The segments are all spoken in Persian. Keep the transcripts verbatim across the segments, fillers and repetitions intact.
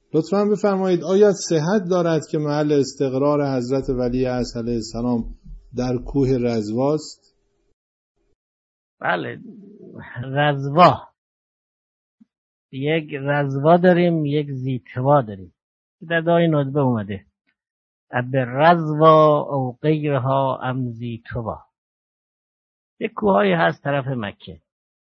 لطفاً بفرمایید آیا صحت دارد که محل استقرار حضرت ولی اصل علیه السلام در کوه رضواست؟ بله، رضوا، یک رضوا داریم، یک زیتوا داریم. در دعای ندبه اومده اب رضوا او غیرها ام زیتوا. یک کوهایی هست طرف مکه،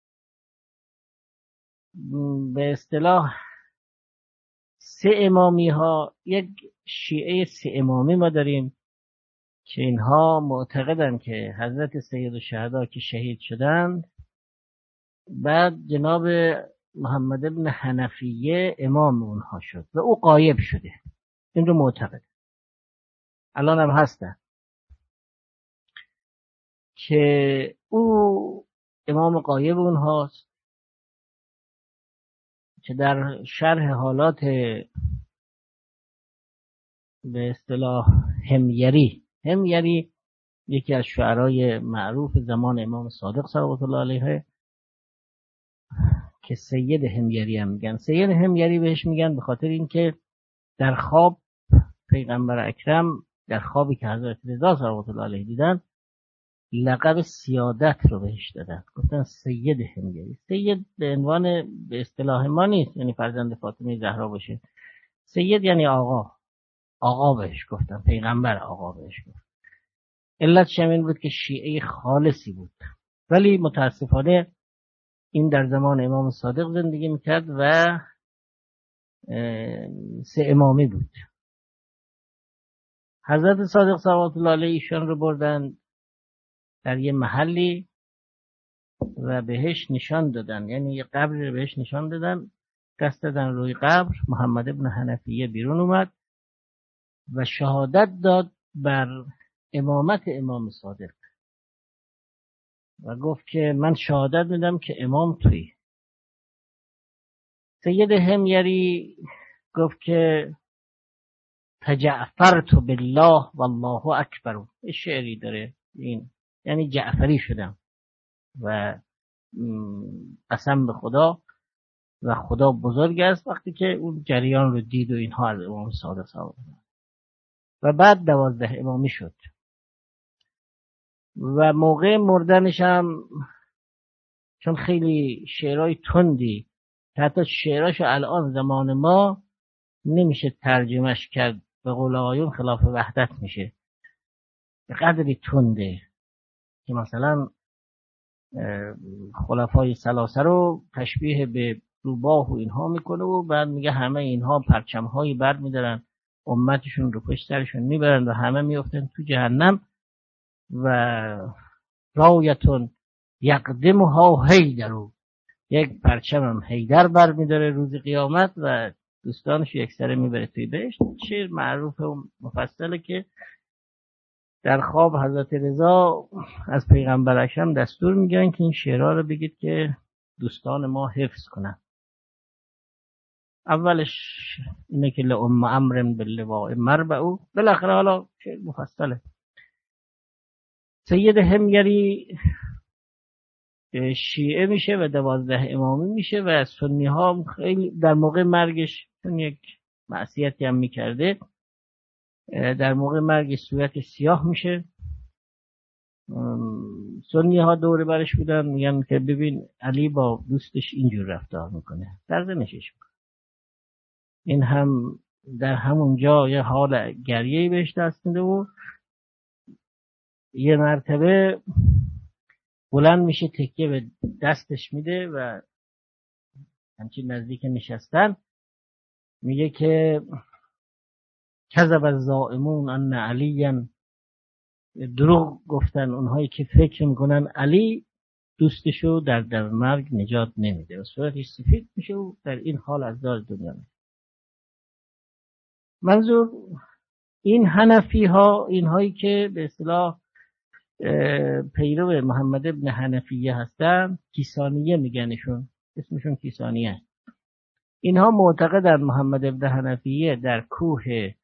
به اصطلاح سه امامی ها، یک شیعه سه امامی ما داریم که اینها معتقدن که حضرت سید الشهدا که شهید شدند، بعد جناب محمد ابن حنفیه امام اونها شد و او غایب شده. این رو معتقد الان هم هستن که او امام غایب اونهاست، که در شرح حالات به اصطلاح همگری، همگری یکی از شعرای معروف زمان امام صادق صلوات الله علیه که سید همگری هم میگن. سید همگری بهش میگن به خاطر اینکه در خواب پیغمبر اکرم، در خوابی که حضرت رضا صلوات الله علیه دیدن، لقب سیادت رو بهش دادن، گفتن سید همگری. سید به عنوان به اصطلاح ما نیست یعنی فرزند فاطمه زهرا باشه، سید یعنی آقا، آقا بهش گفتن، پیغمبر آقا بهش گفت. علتش این بود که شیعه خالصی بود، ولی متاسفانه این در زمان امام صادق زندگی میکرد و سه امامی بود. حضرت صادق صلوات الله علیه ایشان رو بردن در یه محلی و بهش نشان دادن، یعنی یه قبر رو بهش نشان دادن، دست دادن روی قبر. محمد ابن حنفیه بیرون اومد و شهادت داد بر امامت امام صادق و گفت که من شهادت میدم که امام توی. سید همگری گفت که تجعفرت بالله والله اکبر. شعری داره این، یعنی جعفری شدم و قسم به خدا و خدا بزرگ است، وقتی که اون جریان رو دید و اینها از امام صادق صلوات الله و بعد دوازده امامی شد و موقع مردنش هم چون خیلی شعرهای تندی، حتی شعراش الان زمان ما نمیشه ترجمهش کرد، به قول آقایون خلاف وحدت میشه، به قدری تنده که مثلا خلفای ثلاثه رو تشبیه به روباه و اینها میکنه و بعد میگه همه اینها پرچمهایی بر میدارن، امتشون رو پشت سرشون میبرن و همه میفتن تو جهنم و رایتون یقدمها حیدر، یک پرچم هم حیدر بر میداره روز قیامت و دوستانش یک سره میبره توی بهشت. شعر معروف و مفصله که در خواب حضرت رضا از پیغمبر اکرم دستور میگن که این شعرها رو بگید که دوستان ما حفظ کنن. اولش اینه که لأم امر باللواء مربعو، بالاخره حالا شعر مفصله. سید همگری شیعه میشه و دوازده امامی میشه و سنی ها خیلی در موقع مرگش، چون یک معصیتی هم میکرده، در موقع مرگش صورتش سیاه میشه. سنی ها دور برش بودن میگن که ببین علی با دوستش اینجور رفتار میکنه، سرزنشش میکنه. این هم در همون جا یه حال گریهی بهش دست میده و یه مرتبه بلند میشه تکیه به دستش میده و همچین نزدیک نشستن میگه که کذب الزائمون ان علیًا، دروغ گفتن اونهایی که فکر میکنن علی دوستشو در در مرگ نجات نمیده و صورتش سفید میشه و در این حال از دار دنیا میشه. منظور این حنفی ها، اینهایی که به اصطلاح پیرو محمد ابن حنفیه هستن، کیسانیه میگنشون، اسمشون کیسانیه. اینها معتقدن محمد ابن حنفیه در کوه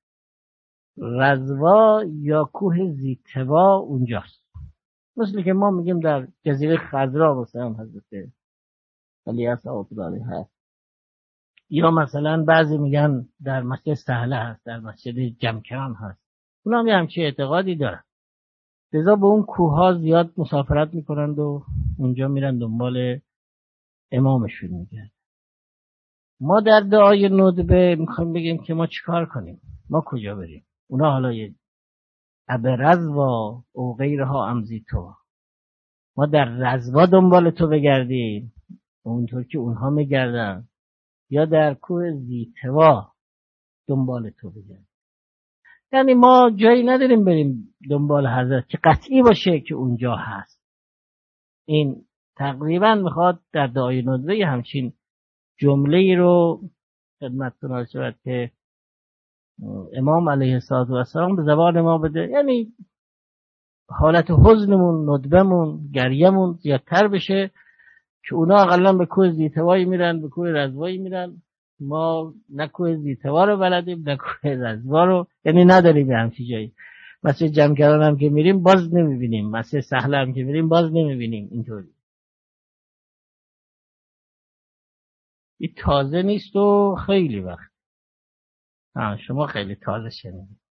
رضوا یا کوه زیتوا اونجاست، مثل که ما میگیم در جزیره خضرا مثلا حضرت علی صلوات الله علیه هست. یا مثلا بعضی میگن در مسجد سهله هست، در مسجد جمکران هست، اونا هم یه همچین اعتقادی دارن. لذا به اون کوه زیاد مسافرت میکنند و اونجا میرن دنبال امامشون میگن. ما در دعای ندبه میخوایم بگیم که ما چیکار کنیم، ما کجا بریم؟ اونا حالا یه ابرزوا او غیرها امزی تو، ما در رزوا دنبال تو بگردیم اونطور که اونها میگردن، یا در کوه زیتوا دنبال تو بگردیم. یعنی ما جایی نداریم بریم دنبال حضرت که قطعی باشه که اونجا هست. این تقریبا میخواد در دعای ندبه همچین جمله‌ای رو خدمتتون عرض شود که امام علیه السلام به زبان ما بده، یعنی حالت حزنمون، ندبمون، گریمون زیادتر بشه که اونا اقلا به کوه زیتوایی میرن، به کوه رزوایی میرن، ما نه کوه زیتوا رو بلدیم نه کوه رزوا رو، یعنی نداریم به همچی جایی. مسجد جمکران هم که میریم باز نمیبینیم، مسجد سهله هم که میریم باز نمیبینیم. اینطوری این تازه نیست و خیلی وقت. ها شما خیلی تازه شنیدید.